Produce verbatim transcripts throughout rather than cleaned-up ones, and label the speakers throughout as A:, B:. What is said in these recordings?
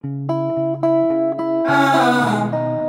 A: Ah,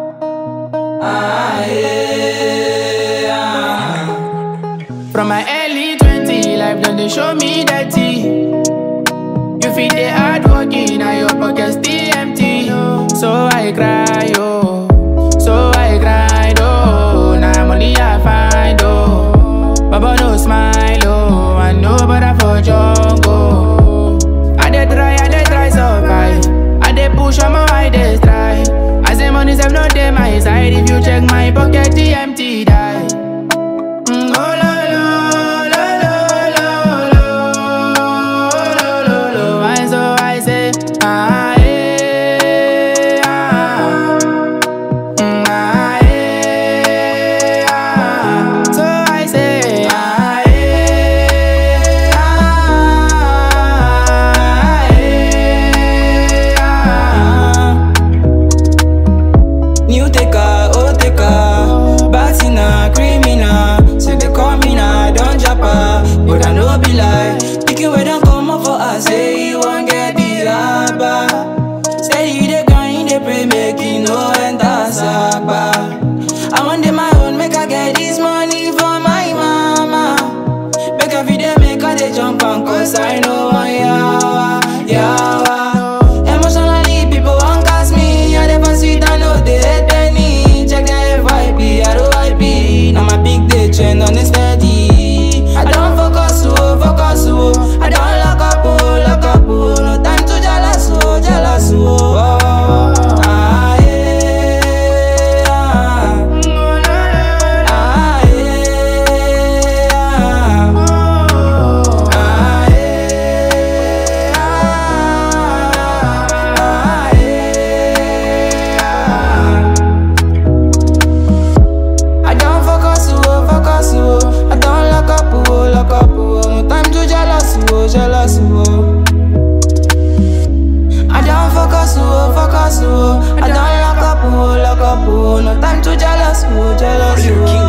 A: ah, yeah, ah. From my early twenty, life done they show me dirty. You feel the hard working, now your pocket still empty. So I cry, oh, so I cried, oh. Now I'm only I find, oh. Baba no smile, oh, I know better for jungle. I dey try, I dey try survive. I dey push on my I dey strive. I say money save no dey my side. If you check my pocket, the empty die. Mm, oh lo lo lo lo lo lo lo lo. And so I say ah eh ah, mm, ah eh ah. So I say ah eh ah, eh ah.
B: New taker, old taker, Batina, criminal. Say they call me now, I don't japa, but I know be lie. Pikin we don't come up for us, say you won't get the rabba. Say you dey grind, they pray, make you no enter saba. I want them my own, make I get this money for my mama. Make every day, make her they jump on, cause I know one yawa, yawa. Emotionally, people won't cast me, I never sweet, I know they hate penny. Check their F Y P, R O I P. Now my big day trend on the steady. I don't focus, oh, focus, oh. I don't lock up, oh, lock up, oh. No time to jealous, oh, jealous, oh. Oh, ah, yeah, ah. Ah, yeah, ah. Ah, yeah, ah. Ah, yeah. I don't focus, oh, focus, oh. I don't lock up, oh, lock up, oh. No time to jealous, oh, jealous, oh. I don't focus, oh, focus, oh. I don't lock up, oh, lock up, oh. No time to jealous, oh, jealous, oh.